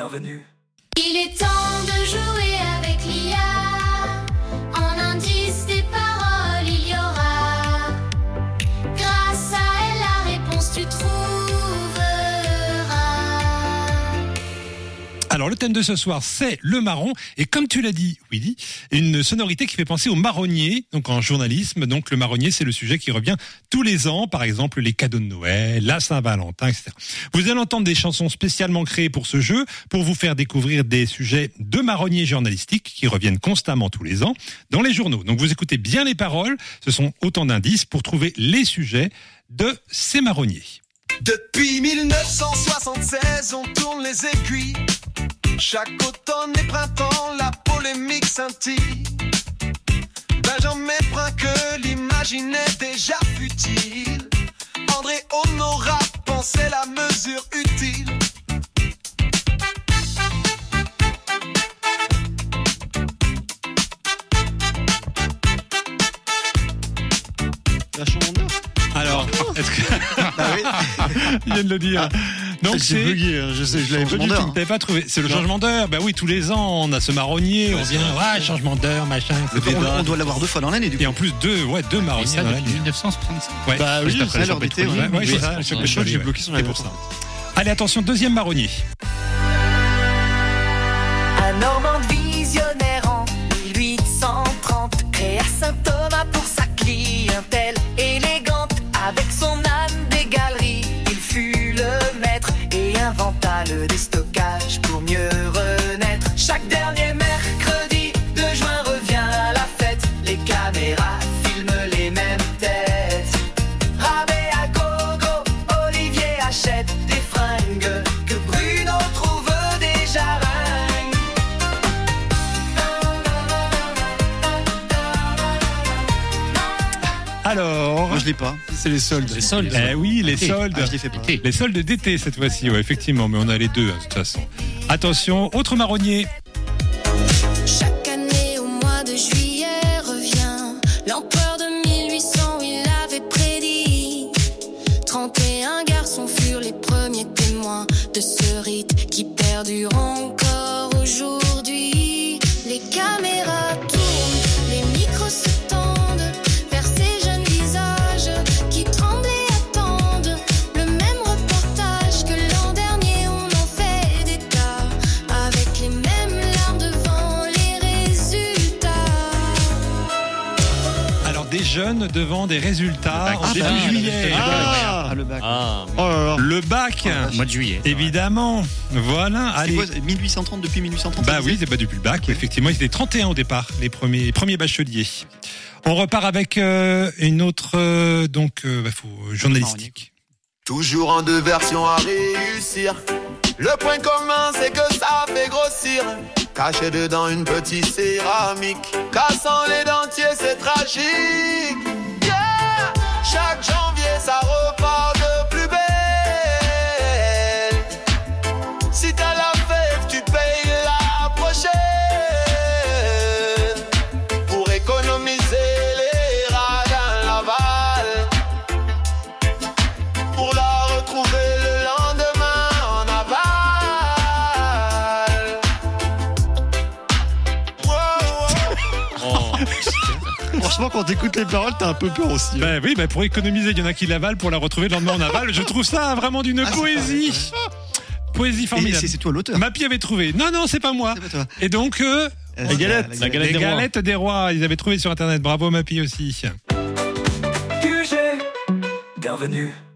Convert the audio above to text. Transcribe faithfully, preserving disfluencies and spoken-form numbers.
bienvenue. Il est temps de jouer avec l'I A. En indice des paroles, il y aura. Grâce à elle, la réponse tu trouveras. Alors le thème de ce soir, c'est le marron. Et comme tu l'as dit, Willy, une sonorité qui fait penser au marronnier, donc en journalisme. Donc le marronnier, c'est le sujet qui revient tous les ans. Par exemple, les cadeaux de Noël, la Saint-Valentin, et cetera. Vous allez entendre des chansons spécialement créées pour ce jeu, pour vous faire découvrir des sujets de marronniers journalistiques qui reviennent constamment tous les ans dans les journaux. Donc vous écoutez bien les paroles. Ce sont autant d'indices pour trouver les sujets de ces marronniers. Depuis dix-neuf cent soixante-seize, on tourne les aiguilles. Chaque automne et printemps, la polémique scintille. Benjamin Brun que l'imaginait déjà futile. André Honora pensait la mesure utile. La chambre d'or. Alors, est-ce que... Bah oui. Il vient de le dire. Donc J'ai c'est... bugué, hein, je sais, je l'avais pas du Changement tout. d'heure. T'avais pas trouvé. C'est le Non. changement d'heure. Bah oui, tous les ans, on a ce marronnier. Ouais, on c'est vient, vrai. ouais, changement d'heure, machin. On, c'est on, dingue. on doit l'avoir deux fois dans l'année, du coup. Et en plus, deux, ouais, deux Et marronniers ça dans depuis l'année. dix-neuf cent soixante-cinq. Ouais, Bah oui, juste après c'est le l'heure champion d'été, pétrolier. ouais. Ouais, Oui, c'est c'est ça, ça. le champion Le choc, pétrolier, j'ai ouais. bloqué sur C'est la pour bourse. ça. Allez, attention, deuxième marronnier. Un Normand visionnaire en dix-huit cent trente créa Saint-Thomas pour sa clientèle élégante. Avec son âme des galeries, il fut le maître et inventa le déstockage pour mieux renaître. Chaque dernier mercredi de juin revient à la fête. Les caméras filment les mêmes têtes. Rabais à gogo, Olivier achète des fringues que Bruno trouve des jarringues. Alors, Moi, je l'ai pas. c'est les soldes. Les soldes. Eh oui, les Été. soldes. Ah, je l'ai fait pas. Été. Les soldes d'été cette fois-ci, ouais, effectivement, mais on a les deux, hein, de toute façon. Attention, autre marronnier. Chaque année au mois de juillet revient l'empereur de mille huit cents, il avait prédit. trente et un garçons furent les premiers témoins de ce rite qui perdure encore aujourd'hui. Les caméras tournent, les micros se tendent vers ces jeunes visages qui tremblent et attendent le même reportage que l'an dernier. On en fait des tas avec les mêmes larmes devant les résultats. Alors, des jeunes devant des résultats en Ah, début bah, juillet. Ah, ah, le bac. Ah, Oh là là. Le bac, au mois de juillet. évidemment. Voilà, C'est allez. quoi, mille huit cent trente depuis mille huit cent trente? Bah oui, c'est pas depuis le bac. Effectivement, ils étaient trente et un au départ, les premiers, les premiers bacheliers. On repart avec euh, une autre, euh, donc, euh, bah, faut, journalistique. Toujours en deux versions à réussir. Le point commun, c'est que ça fait grossir. Caché dedans une petite céramique. Cassant les dentiers, c'est tragique. Yeah! Chaque janvier, ça repart de plus belle. Si t'as la fête, tu payes la prochaine. Pour économiser les radins Laval. Pour la retrouver le lendemain en aval. Wow, wow. Franchement, quand t'écoutes les paroles, t'as un peu peur aussi. hein. Bah oui, bah pour économiser, il y en a qui l'avalent pour la retrouver le lendemain en aval. Je trouve ça vraiment d'une Ah, c'est poésie. Poésie Et formidable. c'est c'est toi l'auteur. Mappy avait trouvé. Non, non, c'est pas moi. C'est pas toi. Et donc, euh, Euh, La galette. la La galette. galette les des rois. galettes des rois, ils avaient trouvé sur Internet. Bravo, Mappy aussi. Q G, bienvenue.